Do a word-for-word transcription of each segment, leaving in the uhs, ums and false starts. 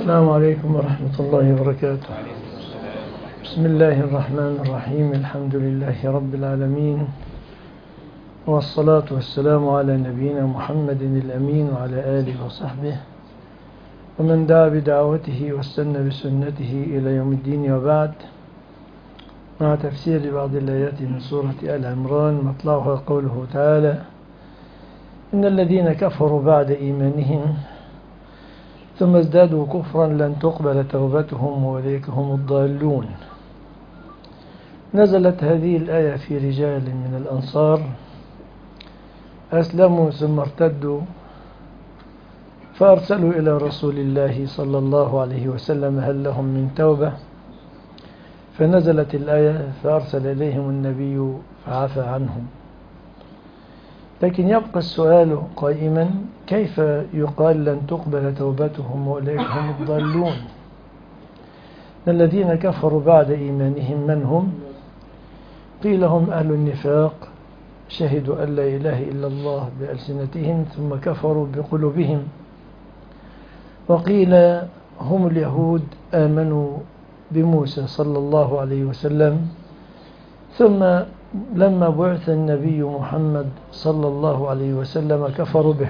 السلام عليكم ورحمة الله وبركاته. بسم الله الرحمن الرحيم. الحمد لله رب العالمين، والصلاة والسلام على نبينا محمد الأمين وعلى آله وصحبه ومن دعا بدعوته واستنى بسنته إلى يوم الدين، وبعد. مع تفسير بعض الآيات من سورة آل عمران، مطلعها قوله تعالى: إن الذين كفروا بعد إيمانهم ثم ازدادوا كفرا لن تقبل توبتهم وأولئك هم الضالون. نزلت هذه الآية في رجال من الأنصار أسلموا ثم ارتدوا، فأرسلوا إلى رسول الله صلى الله عليه وسلم هل لهم من توبة؟ فنزلت الآية فأرسل إليهم النبي فعفى عنهم. لكن يبقى السؤال قائما: كيف يقال لن تقبل توبتهم وأولئك هم الضالون؟ الذين كفروا بعد إيمانهم من هم؟ قيل هم أهل النفاق، شهدوا أن لا إله إلا الله بألسنتهم ثم كفروا بقلوبهم. وقيل هم اليهود، آمنوا بموسى صلى الله عليه وسلم، ثم لما بعث النبي محمد صلى الله عليه وسلم كفروا به.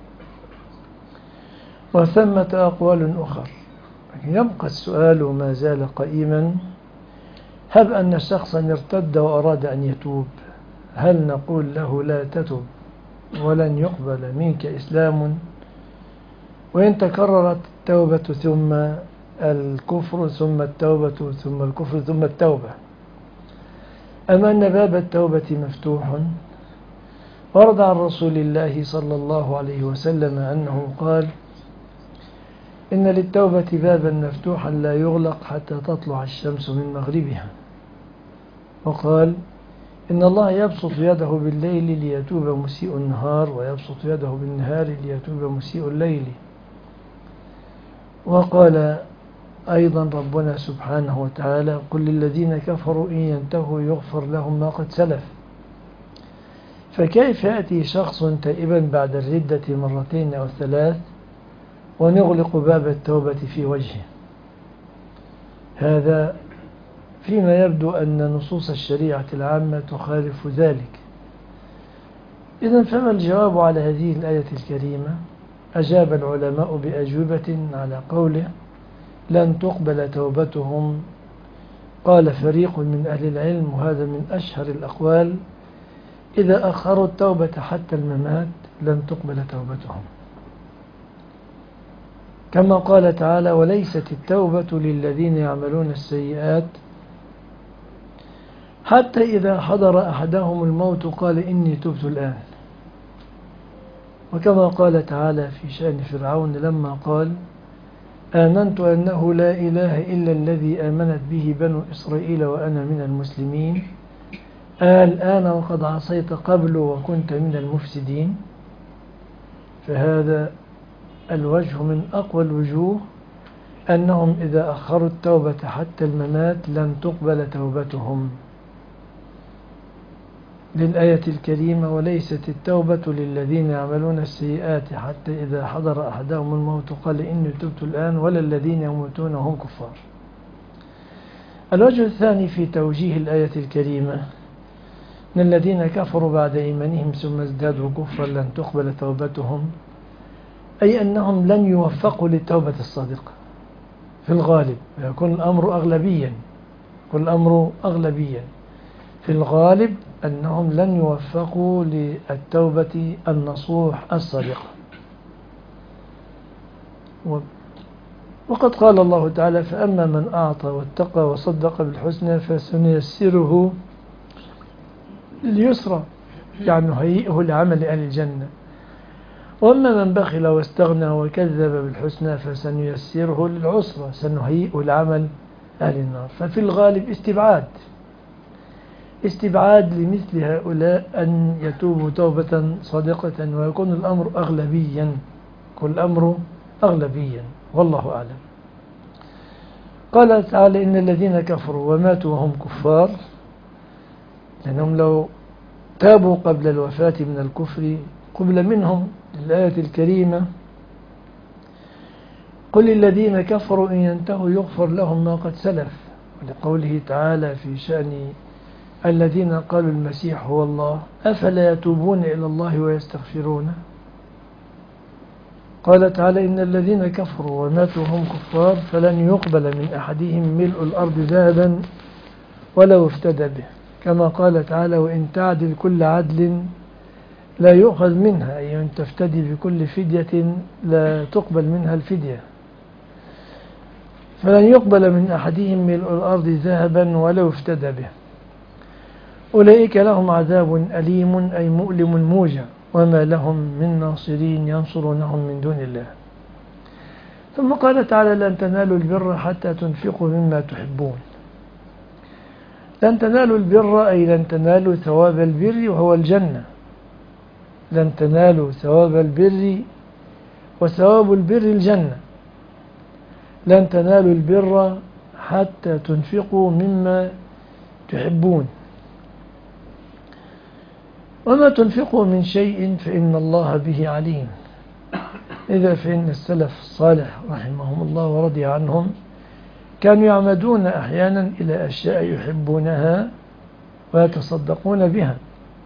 وثمة أقوال أخر. يبقى السؤال ما زال قائما: هب أن شخصا ارتد وأراد أن يتوب، هل نقول له لا تتب ولن يقبل منك إسلام؟ وإن تكررت التوبة ثم الكفر ثم التوبة ثم الكفر ثم التوبة، أما أن باب التوبة مفتوح. ورد عن رسول الله صلى الله عليه وسلم أنه قال: إن للتوبة بابا مفتوحا لا يغلق حتى تطلع الشمس من مغربها. وقال: إن الله يبسط يده بالليل ليتوب مسيء النهار، ويبسط يده بالنهار ليتوب مسيء الليل. وقال أيضا ربنا سبحانه وتعالى: قل للذين كفروا إن ينتهوا يغفر لهم ما قد سلف. فكيف يأتي شخص تائبا بعد الردة مرتين أو ثلاث ونغلق باب التوبة في وجهه؟ هذا فيما يبدو أن نصوص الشريعة العامة تخالف ذلك. إذن فما الجواب على هذه الآية الكريمة؟ أجاب العلماء بأجوبة على قوله لن تقبل توبتهم. قال فريق من أهل العلم، وهذا من أشهر الأقوال: إذا أخروا التوبة حتى الممات لن تقبل توبتهم، كما قال تعالى: وليست التوبة للذين يعملون السيئات حتى إذا حضر أحدهم الموت قال إني تبت الآن. وكما قال تعالى في شأن فرعون لما قال: آمنت أنه لا إله إلا الذي آمنت به بنو إسرائيل وأنا من المسلمين، الآن وقد عصيت قبل وكنت من المفسدين. فهذا الوجه من أقوى الوجوه، أنهم إذا أخروا التوبة حتى الممات لن تقبل توبتهم، للآية الكريمة: وليست التوبة للذين يعملون السيئات حتى إذا حضر أحدهم الموت قال إني تبت الآن، ولا الذين يموتون وهم كفار. الوجه الثاني في توجيه الآية الكريمة: إن الذين كفروا بعد إيمانهم ثم ازدادوا كفرا لن تقبل توبتهم، أي أنهم لن يوفقوا للتوبة الصادقة في الغالب. يكون الأمر أغلبيا يكون الأمر أغلبيا في الغالب أنهم لن يوفقوا للتوبة النصوح الصادقة. وقد قال الله تعالى: فأما من أعطى واتقى وصدق بالحسنى فسنيسره لليسرى، يعني نهيئه لعمل أهل الجنة. وأما من بخل واستغنى وكذب بالحسنى فسنيسره للعسرى، سنهيئه لعمل أهل النار. ففي الغالب استبعاد استبعاد لمثل هؤلاء أن يتوبوا توبة صادقة، ويكون الأمر أغلبيا كل الأمر أغلبيا والله أعلم. قال تعالى: إن الذين كفروا وماتوا وهم كفار، لأنهم لو تابوا قبل الوفاة من الكفر قبل منهم. الآية الكريمة: قل الذين كفروا إن ينتهوا يغفر لهم ما قد سلف، ولقوله تعالى في شأن الذين قالوا المسيح هو الله أفلا يتوبون إلى الله ويستغفرونه. قال تعالى إن الذين كفروا وماتوا هم كفار فلن يقبل من أحدهم ملء الأرض ذهبا ولو افتدى به، كما قال تعالى وإن تعدل كل عدل لا يؤخذ منها، أي أن تفتدي بكل فدية لا تقبل منها الفدية. فلن يقبل من أحدهم ملء الأرض ذهبا ولو افتدى به، أولئك لهم عذاب أليم أي مؤلم موجع وما لهم من ناصرين ينصرونهم من دون الله. ثم قال تعالى لن تنالوا البر حتى تنفقوا مما تحبون. لن تنالوا البر أي لن تنالوا ثواب البر وهو الجنة. لن تنالوا ثواب البر وثواب البر الجنة. لن تنالوا البر حتى تنفقوا مما تحبون. وما تنفقوا من شيء فإن الله به عليم. إذا فإن السلف الصالح رحمهم الله ورضي عنهم كانوا يعمدون أحيانا إلى أشياء يحبونها ويتصدقون بها،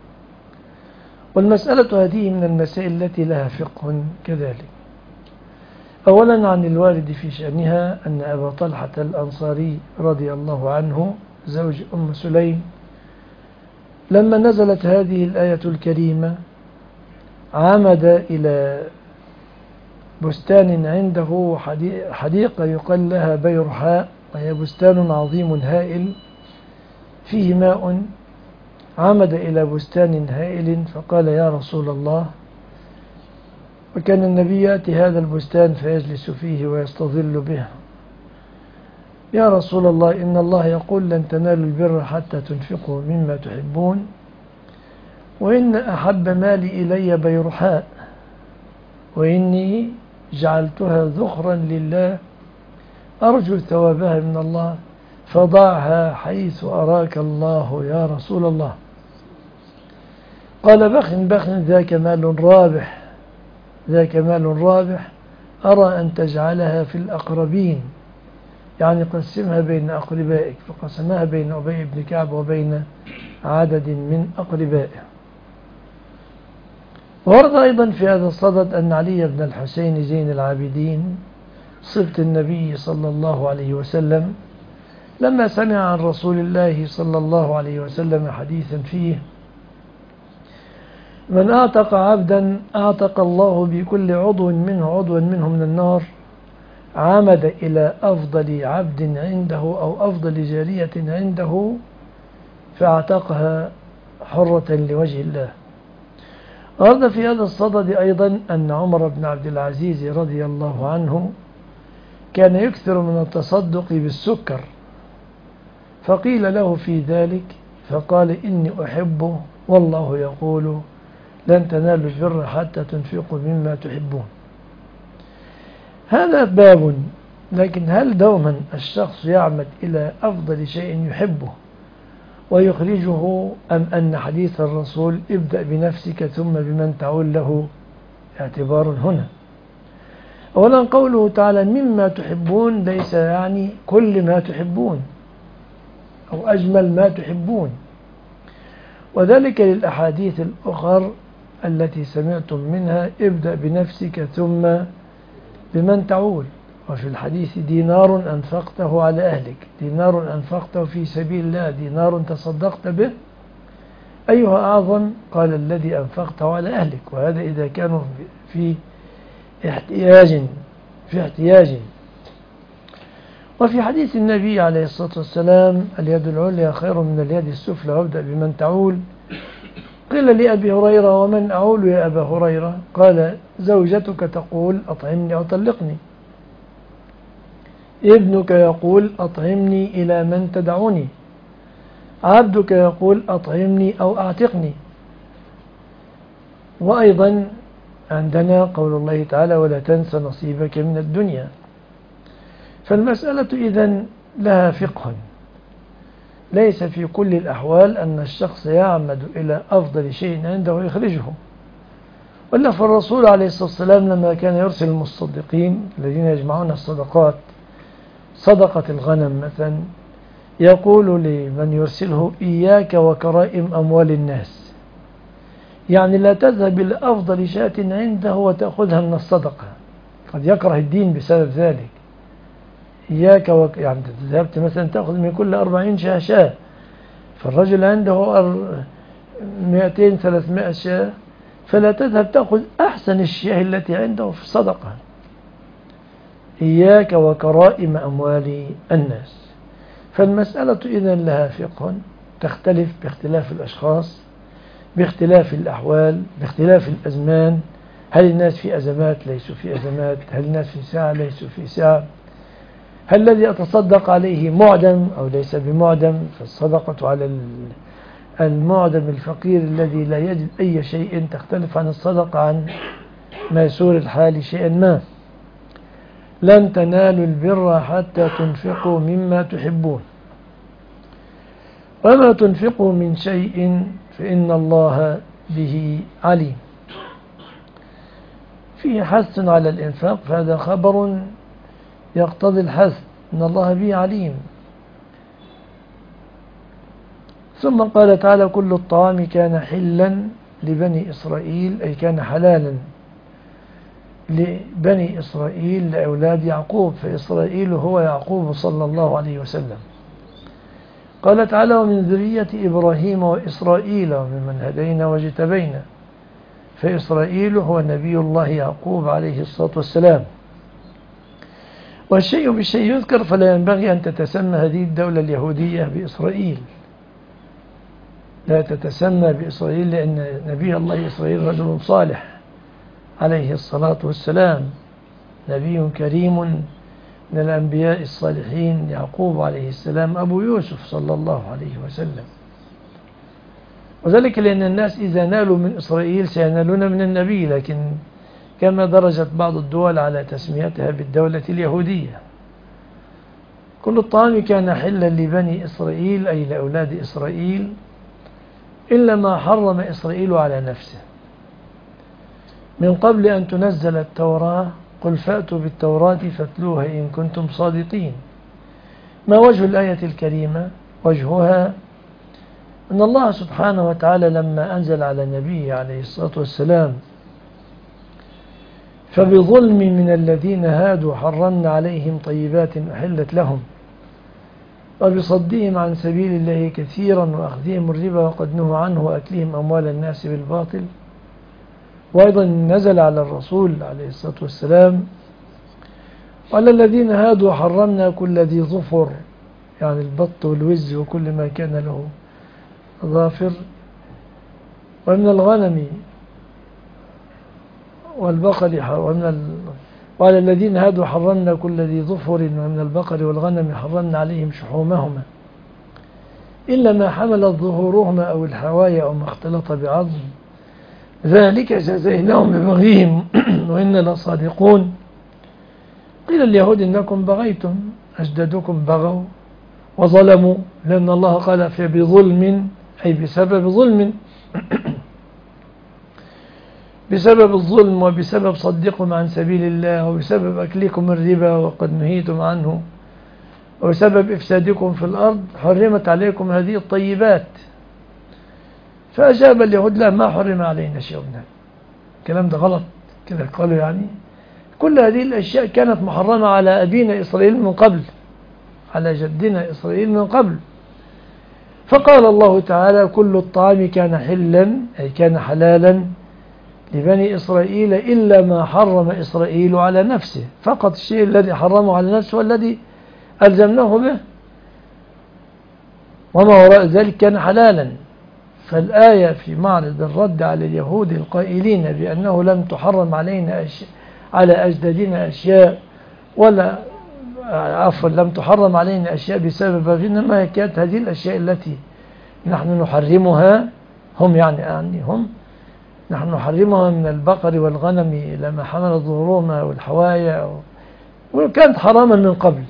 والمسألة هذه من المسائل التي لها فقه كذلك. أولا عن الوارد في شأنها أن أبا طلحة الأنصاري رضي الله عنه زوج أم سليم لما نزلت هذه الآية الكريمة عمد إلى بستان عنده حديقة يقال لها بيرحاء، وهي بستان عظيم هائل فيه ماء. عمد إلى بستان هائل فقال يا رسول الله، وكان النبي يأتي هذا البستان فيجلس فيه ويستظل به، يا رسول الله إن الله يقول لن تنالوا البر حتى تنفقوا مما تحبون، وإن أحب مالي إلي بيرحاء، وإني جعلتها ذخرا لله أرجو ثوابها من الله، فضعها حيث أراك الله يا رسول الله. قال بخ بخ ذاك مال رابح، ذاك مال رابح أرى أن تجعلها في الأقربين، يعني قسمها بين أقربائك، فقسمها بين أبي بن كعب وبين عدد من أقربائه. ورد أيضا في هذا الصدد أن علي بن الحسين زين العابدين صبت النبي صلى الله عليه وسلم لما سمع عن رسول الله صلى الله عليه وسلم حديثا فيه من أعتق عبدا أعتق الله بكل عضو منه عضوا منه من النار، عمد إلى أفضل عبد عنده أو أفضل جارية عنده فاعتقها حرة لوجه الله. ورد في هذا الصدد أيضا أن عمر بن عبد العزيز رضي الله عنه كان يكثر من التصدق بالسكر، فقيل له في ذلك فقال إني أحبه والله يقول لن تنالوا البر حتى تنفقوا مما تحبون. هذا باب، لكن هل دوما الشخص يعمد إلى أفضل شيء يحبه ويخرجه، أم أن حديث الرسول ابدأ بنفسك ثم بمن تعول له اعتبار هنا؟ أولا قوله تعالى مما تحبون ليس يعني كل ما تحبون أو أجمل ما تحبون، وذلك للأحاديث الأخر التي سمعتم منها ابدأ بنفسك ثم بمن تعول. وفي الحديث دينار أنفقته على أهلك، دينار أنفقته في سبيل الله، دينار تصدقت به، أيها أعظم؟ قال الذي أنفقته على أهلك، وهذا إذا كانوا في احتياج في احتياج. وفي حديث النبي عليه الصلاة والسلام اليد العليا خير من اليد السفلى وابدأ بمن تعول. قيل لأبي هريرة ومن أعول يا أبا هريرة؟ قال زوجتك تقول أطعمني أو طلقني، ابنك يقول أطعمني إلى من تدعوني، عبدك يقول أطعمني أو أعتقني. وأيضا عندنا قول الله تعالى ولا تنس نصيبك من الدنيا. فالمسألة إذن لها فقه، ليس في كل الأحوال أن الشخص يعمد إلى أفضل شيء عنده يخرجه، ولا فالرسول عليه الصلاة والسلام لما كان يرسل المصدقين الذين يجمعون الصدقات صدقة الغنم مثلا يقول لمن يرسله إياك وكرائم أموال الناس، يعني لا تذهب إلى أفضل شاة عنده وتأخذها من الصدقة، قد يكره الدين بسبب ذلك. إياك وك... يعني ذهبت مثلا تأخذ من كل أربعين شاة شاة، فالرجل عنده أر... مئتين ثلاثمائة شاة، فلا تذهب تأخذ أحسن الشياه التي عنده في الصدقة. إياك وكرائم أموال الناس. فالمسألة إذن لها فقه تختلف باختلاف الأشخاص، باختلاف الأحوال، باختلاف الأزمان. هل الناس في أزمات ليسوا في أزمات؟ هل الناس في ساعة ليسوا في ساعة؟ هل الذي أتصدق عليه معدم أو ليس بمعدم؟ فالصدقة على المعدم الفقير الذي لا يجد أي شيء تختلف عن الصدقة عن ميسور الحال شيئا ما. لن تنالوا البر حتى تنفقوا مما تحبون وما تنفقوا من شيء فإن الله به عليم. فيه حث على الإنفاق، فهذا خبر يقتضي الحث إن الله به عليم. ثم قال تعالى كل الطعام كان حلا لبني إسرائيل، أي كان حلالا لبني إسرائيل لأولاد يعقوب، فإسرائيل هو يعقوب صلى الله عليه وسلم. قال تعالى ومن ذرية إبراهيم وإسرائيل وممن هدينا واجتبينا، فإسرائيل هو نبي الله يعقوب عليه الصلاة والسلام. والشيء بالشيء يذكر، فلا ينبغي أن تتسمى هذه الدولة اليهودية بإسرائيل، لا تتسمى بإسرائيل، لأن نبي الله إسرائيل رجل صالح عليه الصلاة والسلام، نبي كريم من الأنبياء الصالحين، يعقوب عليه السلام أبو يوسف صلى الله عليه وسلم. وذلك لأن الناس إذا نالوا من إسرائيل سينالون من النبي، لكن كما درجت بعض الدول على تسميتها بالدولة اليهودية. كل الطعام كان حلا لبني إسرائيل، أي لأولاد إسرائيل، إلا ما حرم إسرائيل على نفسه من قبل أن تنزل التوراة. قل فأتوا بالتوراة فاتلوها إن كنتم صادقين. ما وجه الآية الكريمة؟ وجهها أن الله سبحانه وتعالى لما أنزل على النبي عليه الصلاة والسلام فبظلم من الذين هادوا حرمنا عليهم طيبات أحلت لهم وبصدهم عن سبيل الله كثيرا وأخذهم الربا وقد نهوا عنه وأكلهم أموال الناس بالباطل. وأيضا نزل على الرسول عليه الصلاة والسلام وعلى الذين هادوا حرمنا كل ذي ظفر، يعني البط والوز وكل ما كان له ظافر، ومن الغنم والبقر ومن ال... وعلى الذين هادوا حرمنا كل ذي ظفر، ومن البقر والغنم حرمنا عليهم شحومهما إلا ما حملت ظهورهما أو الحوايا أو ما اختلط بعظم، ذلك جزيناهم ببغيهم وإنا لصادقون. قيل اليهود إنكم بغيتم، أجدادكم بغوا وظلموا، لأن الله قال في بظلم، أي بسبب ظلم بسبب الظلم وبسبب صدكم عن سبيل الله وبسبب أكلكم الربا وقد نهيتم عنه وبسبب إفسادكم في الأرض حرمت عليكم هذه الطيبات. فأجاب اليهود لا، ما حرم علينا شيء منها. الكلام ده غلط كده قالوا، يعني كل هذه الأشياء كانت محرمة على أبينا إسرائيل من قبل، على جدنا إسرائيل من قبل. فقال الله تعالى كل الطعام كان حلا، أي كان حلالا لبني إسرائيل إلا ما حرم إسرائيل على نفسه، فقط الشيء الذي حرمه على نفسه والذي ألزمناه به، وما وراء ذلك كان حلالا. فالآية في معرض الرد على اليهود القائلين بأنه لم تحرم علينا أشياء على أجدادنا أشياء، ولا عفوا لم تحرم علينا أشياء بسبب إنما كانت هذه الأشياء التي نحن نحرمها، هم يعني يعني هم نحن نحرمها من البقر والغنم لما حمل ظهورهما والحوايا، وكانت حراما من قبل،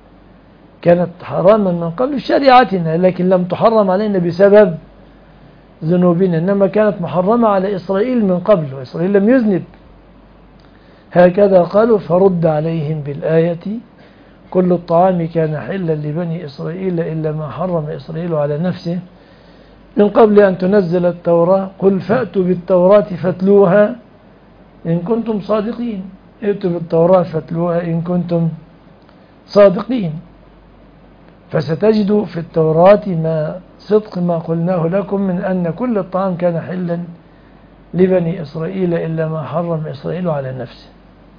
كانت حراما من قبل شريعتنا، لكن لم تحرم علينا بسبب ذنوبنا، إنما كانت محرمة على إسرائيل من قبل، وإسرائيل لم يذنب. هكذا قالوا فرد عليهم بالآية كل الطعام كان حلا لبني إسرائيل إلا ما حرم إسرائيل على نفسه من قبل أن تنزل التوراة قل فأتوا بالتوراة فاتلوها إن كنتم صادقين. ائتوا بالتوراة فاتلوها إن كنتم صادقين. فستجدوا في التوراة ما صدق ما قلناه لكم من أن كل الطعام كان حلا لبني إسرائيل إلا ما حرم إسرائيل على نفسه.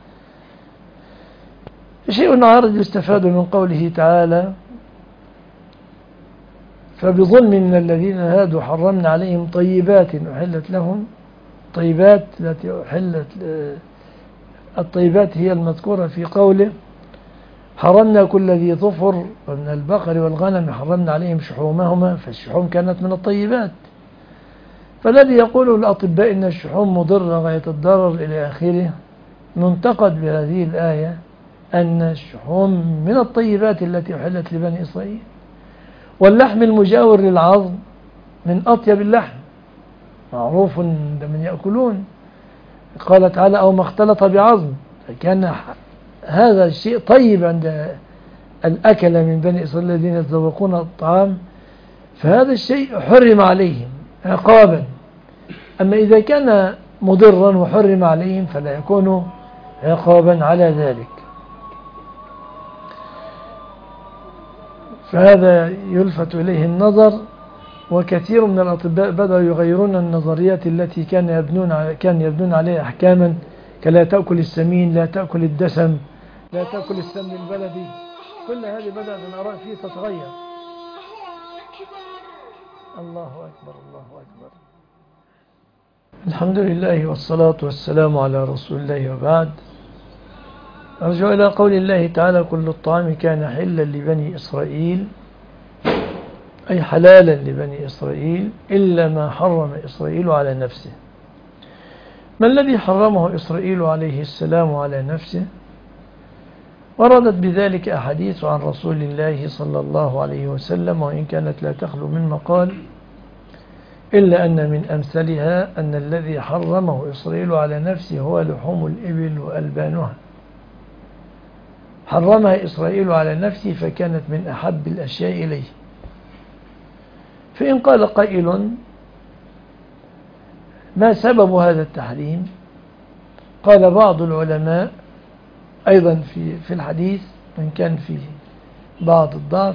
شيء عارض يستفاد من قوله تعالى فبظلم من الذين هادوا حرمنا عليهم طيبات أحلت لهم. طيبات التي أحلت، الطيبات هي المذكورة في قوله حرمنا كل ذي ظفر ومن البقر والغنم حرمنا عليهم شحومهما، فالشحوم كانت من الطيبات. فالذي يقول الأطباء إن الشحوم مضرة غاية الضرر إلى آخره منتقد بهذه الآية أن الشحوم من الطيبات التي أحلت لبني إسرائيل، واللحم المجاور للعظم من أطيب اللحم معروف من يأكلون. قال تعالى أو ما اختلط بعظم، فكان هذا الشيء طيب عند الأكل من بني إسرائيل الذين يتذوقون الطعام، فهذا الشيء حرم عليهم عقابا. أما إذا كان مضرا وحرم عليهم فلا يكون عقابا على ذلك. فهذا يلفت إليه النظر، وكثير من الأطباء بدأوا يغيرون النظريات التي كان يبنون كان يبنون عليها أحكاما كلا تأكل السمين، لا تأكل الدسم، لا تأكل السمن البلدي. كل هذه بدأت الآراء فيه تتغير. الله أكبر الله أكبر. الحمد لله والصلاة والسلام على رسول الله، وبعد. أرجع إلى قول الله تعالى كل الطعام كان حلا لبني إسرائيل، أي حلالا لبني إسرائيل إلا ما حرم إسرائيل على نفسه. ما الذي حرمه إسرائيل عليه السلام على نفسه؟ وردت بذلك أحاديث عن رسول الله صلى الله عليه وسلم، وإن كانت لا تخلو من مقال، إلا أن من أمثلها أن الذي حرمه إسرائيل على نفسه هو لحوم الإبل وألبانها. حرمها إسرائيل على نفسه فكانت من أحب الأشياء إليه. فإن قال قائل ما سبب هذا التحريم؟ قال بعض العلماء أيضا في في الحديث وإن كان فيه بعض الضعف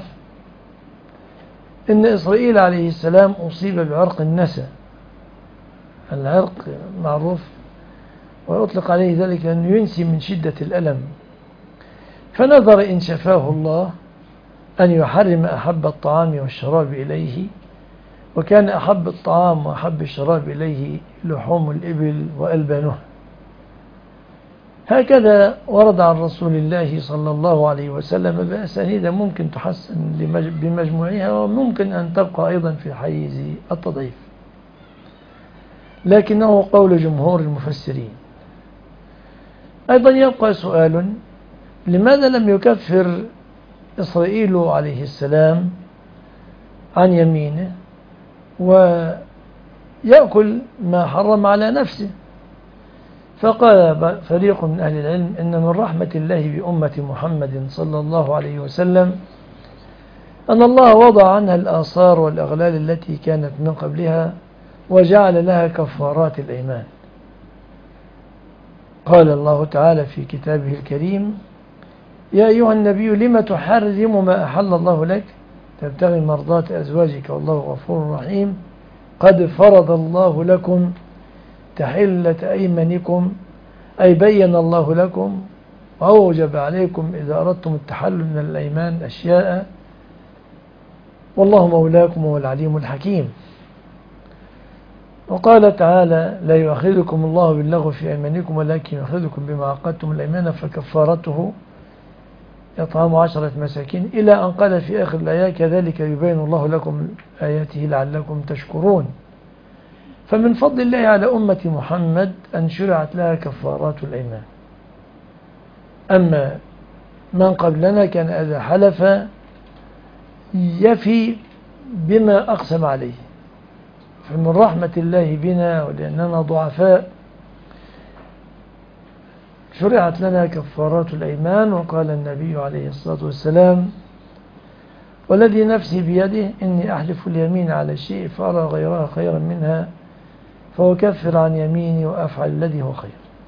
إن إسرائيل عليه السلام أصيب بعرق النسا. العرق معروف ويطلق عليه ذلك لأنه ينسي من شدة الألم، فنظر إن شفاه الله أن يحرم أحب الطعام والشراب إليه، وكان أحب الطعام وأحب الشراب إليه لحوم الإبل وألبانها. هكذا ورد عن رسول الله صلى الله عليه وسلم بأسانيد ممكن تحسن بمجموعها، وممكن أن تبقى أيضا في حيز التضعيف، لكنه قول جمهور المفسرين. أيضا يبقى سؤال: لماذا لم يكفر إسرائيل عليه السلام عن يمينه ويأكل ما حرم على نفسه؟ فقال فريق من أهل العلم إن من رحمة الله بأمة محمد صلى الله عليه وسلم أن الله وضع عنها الآثار والأغلال التي كانت من قبلها وجعل لها كفارات الأيمان. قال الله تعالى في كتابه الكريم: يا أيها النبي لم تحرم ما أحل الله لك تبتغي مرضات أزواجك والله غفور رحيم قد فرض الله لكم تحلة أيمانكم، أي بين الله لكم وأوجب عليكم إذا أردتم التحلل من الأيمان أشياء، والله مولاكم وهو العليم الحكيم. وقال تعالى: لا يؤاخذكم الله باللغو في أيمانكم ولكن يؤاخذكم بما عقدتم الأيمان فكفارته إطعام عشرة مساكين، إلى أن قال في آخر الآية: كذلك يبين الله لكم آياته لعلكم تشكرون. فمن فضل الله على أمة محمد أن شرعت لها كفارات الأيمان. أما من قبلنا كان إذا حلف يفي بما أقسم عليه، فمن رحمة الله بنا ولأننا ضعفاء شرعت لنا كفارات الأيمان. وقال النبي عليه الصلاة والسلام: والذي نفسي بيده إني أحلف اليمين على الشيء فأرى غيرها خيرا منها فأكفر عن يميني وأفعل الذي هو خير.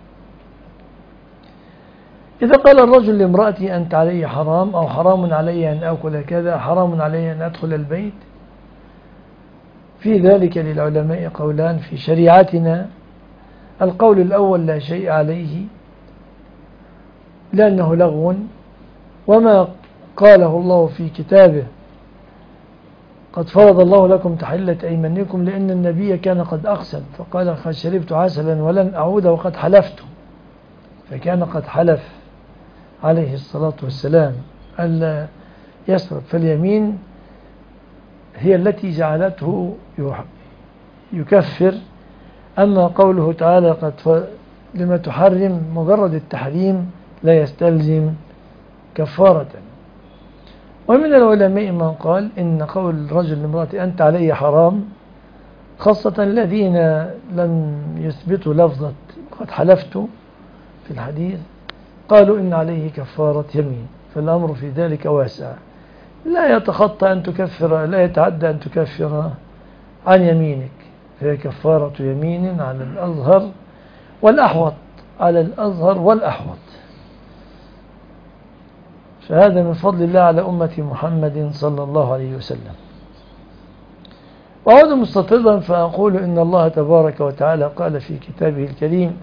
إذا قال الرجل لامرأتي أنت علي حرام، أو حرام علي أن أكل كذا، حرام علي أن أدخل البيت، في ذلك للعلماء قولان في شريعتنا. القول الأول: لا شيء عليه لأنه لغو، وما قاله الله في كتابه قد فرض الله لكم تحلة أيمانكم، لأن النبي كان قد أقسم فقال: قد شربت عسلا ولن أعود وقد حلفت، فكان قد حلف عليه الصلاة والسلام ألا يشرب. فاليمين هي التي جعلته يكفر. أما قوله تعالى قد لما تحرم، مجرد التحريم لا يستلزم كفارة. ومن العلماء من قال إن قول الرجل لامرأته أنت علي حرام، خاصة الذين لم يثبتوا لفظة قد حلفت في الحديث، قالوا إن عليه كفارة يمين، فالأمر في ذلك واسع، لا يتخطى أن تكفر، لا يتعدى أن تكفر عن يمينك، فهي كفارة يمين على الأظهر والأحوط، على الأظهر والأحوط. فهذا من فضل الله على أمة محمد صلى الله عليه وسلم. وأعود مستطردا فأقول إن الله تبارك وتعالى قال في كتابه الكريم: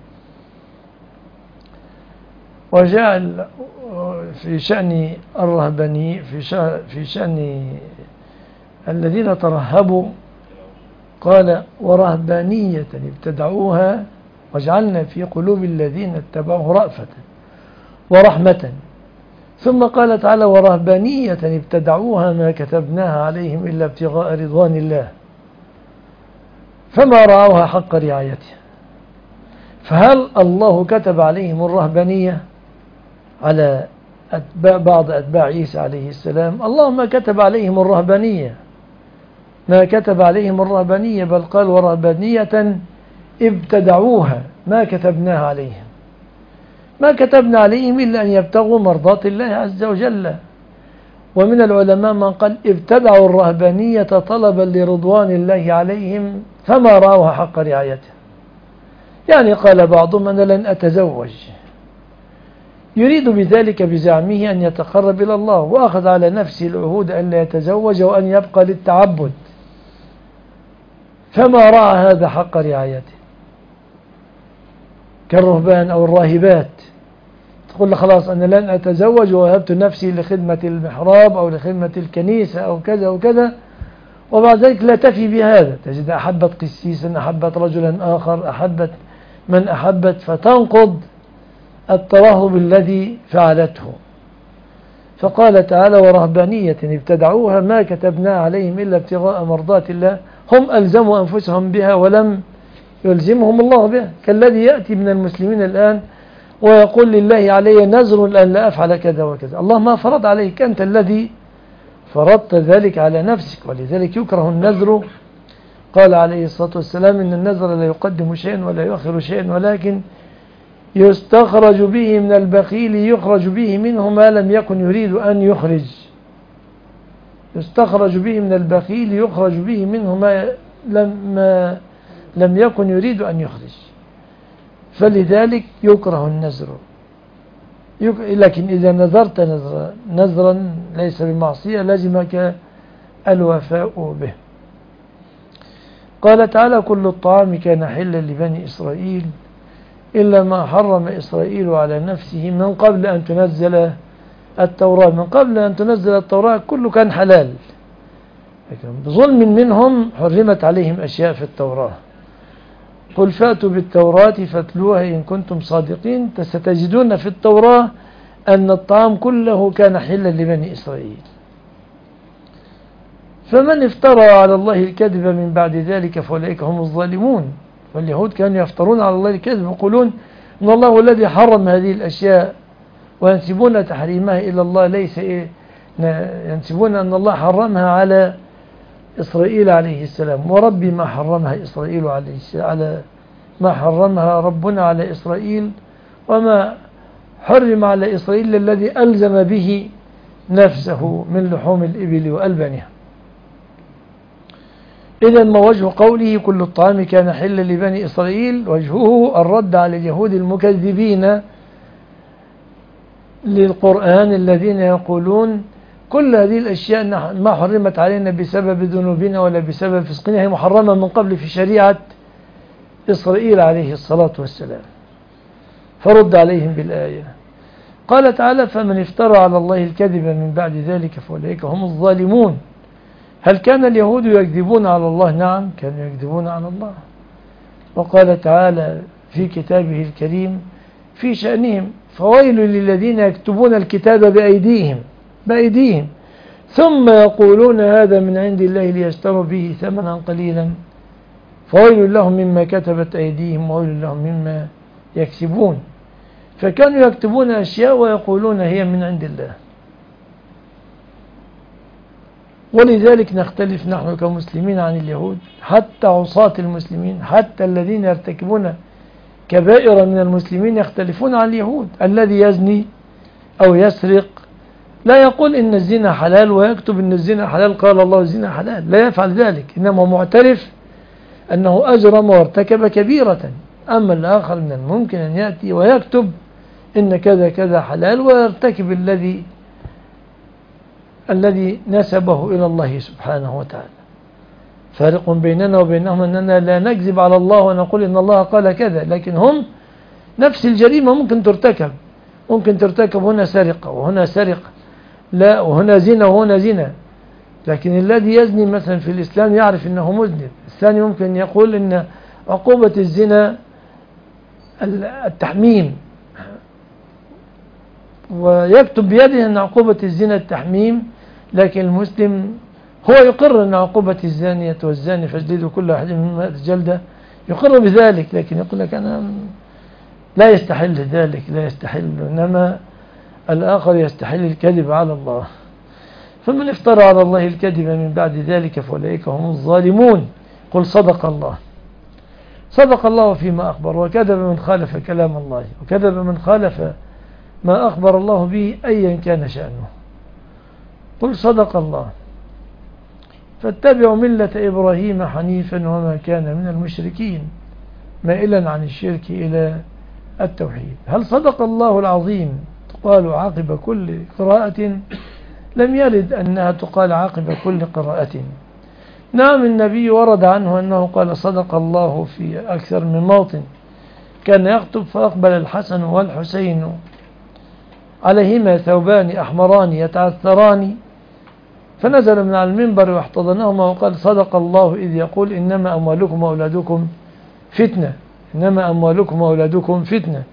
وجعل في شأن الرهباني في شأن, في شأن الذين ترهبوا، قال: ورهبانية ابتدعوها وجعلنا في قلوب الذين اتبعوه رأفة ورحمة. ثم قال تعالى: ورهبانية ابتدعوها ما كتبناها عليهم إلا ابتغاء رضوان الله فما رعوها حق رعايتها. فهل الله كتب عليهم الرهبانية على أتباع بعض أتباع عيسى عليه السلام؟ الله ما كتب عليهم الرهبانية، ما كتب عليهم الرهبانية، بل قال: ورهبانية ابتدعوها ما كتبناها عليهم. ما كتبنا عليهم إلا أن يبتغوا مرضات الله عز وجل. ومن العلماء من قال: ابتدعوا الرهبانية طلبا لرضوان الله عليهم فما رأوها حق رعايتها. يعني قال بعضهم: أنا لن أتزوج، يريد بذلك بزعمه أن يتقرب إلى الله، وأخذ على نفسه العهود أن لا يتزوج وأن يبقى للتعبد، فما رأى هذا حق رعايته. كالرهبان أو الراهبات، تقول له خلاص أنا لن أتزوج ووهبت نفسي لخدمة المحراب أو لخدمة الكنيسة أو كذا وكذا، وبعد ذلك لا تفي بهذا، تجد أحبت قسيسا، أحبت رجلا آخر، أحبت من أحبت، فتنقض الترهب الذي فعلته. فقال تعالى: ورهبانية ابتدعوها ما كتبنا عليهم إلا ابتغاء مرضات الله، هم ألزموا أنفسهم بها ولم يلزمهم الله بها. كالذي يأتي من المسلمين الآن ويقول: لله علي نذر أن لا أفعل كذا وكذا. الله ما فرض عليك، أنت الذي فرضت ذلك على نفسك، ولذلك يكره النذر. قال عليه الصلاة والسلام: إن النذر لا يقدم شيئا ولا يؤخر شيئا، ولكن يستخرج به من البخيل يخرج به منه ما لم يكن يريد أن يخرج. يستخرج به من البخيل يخرج به منه ما لم, ما لم يكن يريد أن يخرج. فلذلك يكره النذر. لكن إذا نذرت نذرا, نذرا ليس بمعصية لازمك الوفاء به. قال تعالى: كل الطعام كان حلا لبني إسرائيل إلا ما حرم إسرائيل على نفسه من قبل أن تنزل التوراة. من قبل أن تنزل التوراة كله كان حلال، لكن بظلم منهم حرمت عليهم أشياء في التوراة. قل فأتوا بالتوراة فاتلوها إن كنتم صادقين، ستجدون في التوراة أن الطعام كله كان حلا لبني إسرائيل. فمن افترى على الله الكذب من بعد ذلك فأولئك هم الظالمون. واليهود كانوا يفترون على الله الكذب ويقولون إن الله هو الذي حرم هذه الأشياء، وينسبون تحريمها إلى الله، ليس إيه، ينسبون أن الله حرمها على إسرائيل عليه السلام، وربي ما حرمها إسرائيل عليه على ما حرمها ربنا على إسرائيل، وما حرم على إسرائيل الذي ألزم به نفسه من لحوم الإبل وألبانها. إذن ما وجه قوله كل الطعام كان حلا لبني إسرائيل؟ وجهه الرد على اليهود المكذبين للقرآن الذين يقولون كل هذه الأشياء ما حرمت علينا بسبب ذنوبنا ولا بسبب فسقنا، هي محرمة من قبل في شريعة إسرائيل عليه الصلاة والسلام. فرد عليهم بالآية. قال تعالى فمن افترى على الله الكذب من بعد ذلك فأولئك هم الظالمون. هل كان اليهود يكذبون على الله؟ نعم، كانوا يكذبون على الله. وقال تعالى في كتابه الكريم في شأنهم فويل للذين يكتبون الكتاب بأيديهم بأيديهم ثم يقولون هذا من عند الله ليشتروا به ثمنا قليلا فويل لهم مما كتبت أيديهم وويل لهم مما يكسبون. فكانوا يكتبون أشياء ويقولون هي من عند الله. ولذلك نختلف نحن كمسلمين عن اليهود، حتى عصاة المسلمين، حتى الذين يرتكبون كبائر من المسلمين يختلفون عن اليهود. الذي يزني أو يسرق لا يقول إن الزنا حلال ويكتب إن الزنا حلال قال الله الزنا حلال، لا يفعل ذلك، إنما معترف أنه أجرم وارتكب كبيرة. أما الآخر من الممكن أن يأتي ويكتب إن كذا كذا حلال ويرتكب الذي الذي نسبه إلى الله سبحانه وتعالى. فارق بيننا وبينهم أننا لا نكذب على الله ونقول إن الله قال كذا، لكن هم نفس الجريمة ممكن ترتكب، ممكن ترتكب هنا سرقة وهنا سرقة، لا وهنا زنا وهنا زنا. لكن الذي يزني مثلا في الإسلام يعرف أنه مذنب. الثاني ممكن يقول أن عقوبة الزنا التحميم ويكتب بيده أن عقوبة الزنا التحميم، لكن المسلم هو يقر أن عقوبة الزانية والزاني فاجلدوا كل واحد منهم مئة جلدة، يقر بذلك، لكن يقول لك أنا لا يستحل ذلك، لا يستحل، إنما الآخر يستحل الكذب على الله. فمن افترى على الله الكذب من بعد ذلك فأولئك هم الظالمون. قل صدق الله، صدق الله فيما أخبر، وكذب من خالف كلام الله، وكذب من خالف ما أخبر الله به أيا كان شأنه. قل صدق الله فاتبعوا ملة إبراهيم حنيفا وما كان من المشركين مائلا عن الشرك إلى التوحيد. هل صدق الله العظيم تقال عقب كل قراءة؟ لم يرد أنها تقال عقب كل قراءة. نعم النبي ورد عنه أنه قال صدق الله في أكثر من موطن. كان يخطب فأقبل الحسن والحسين عليهما ثوبان أحمران يتعثران فنزل من على المنبر واحتضنهما وقال صدق الله إذ يقول إنما أموالكم وأولادكم فتنة، إنما أموالكم وأولادكم فتنة.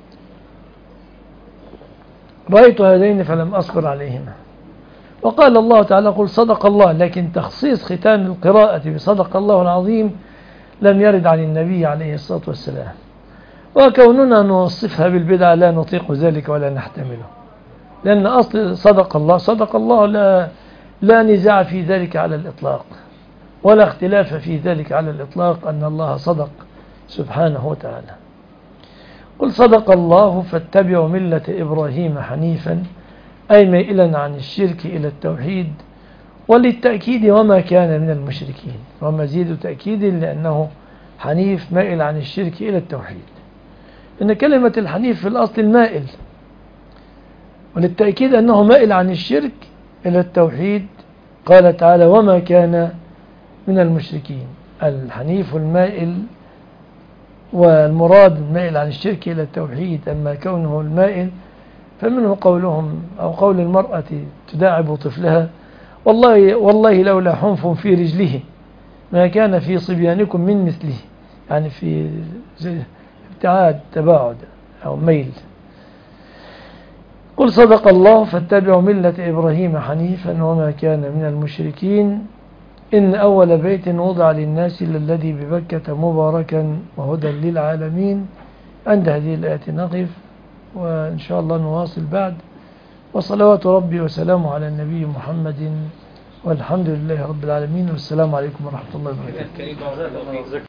رأيت هذين فلم أصبر عليهما. وقال الله تعالى قل صدق الله، لكن تخصيص ختام القراءة بصدق الله العظيم لم يرد عن النبي عليه الصلاة والسلام. وكوننا نوصفها بالبدعة لا نطيق ذلك ولا نحتمله، لأن أصل صدق الله صدق الله، لا, لا نزاع في ذلك على الإطلاق ولا اختلاف في ذلك على الإطلاق أن الله صدق سبحانه وتعالى. قل صدق الله فاتبعوا ملة إبراهيم حنيفا أي مائلا عن الشرك إلى التوحيد، وللتأكيد وما كان من المشركين، ومزيد تأكيد لأنه حنيف مائل عن الشرك إلى التوحيد. إن كلمة الحنيف في الأصل المائل، وللتأكيد أنه مائل عن الشرك إلى التوحيد. قال تعالى وما كان من المشركين. الحنيف المائل، والمراد المائل عن الشرك إلى التوحيد. أما كونه المائل فمنه قولهم أو قول المرأة تداعب طفلها والله, والله لولا حنف في رجله ما كان في صبيانكم من مثله، يعني في ابتعاد تباعد أو ميل. قل صدق الله فاتبعوا ملة إبراهيم حنيفا وما كان من المشركين إن أول بيت وضع للناس للذي ببكة مباركا وهدى للعالمين. عند هذه الآية نقف، وإن شاء الله نواصل بعد. وصلوات ربي وسلامه على النبي محمد والحمد لله رب العالمين، والسلام عليكم ورحمة الله وبركاته.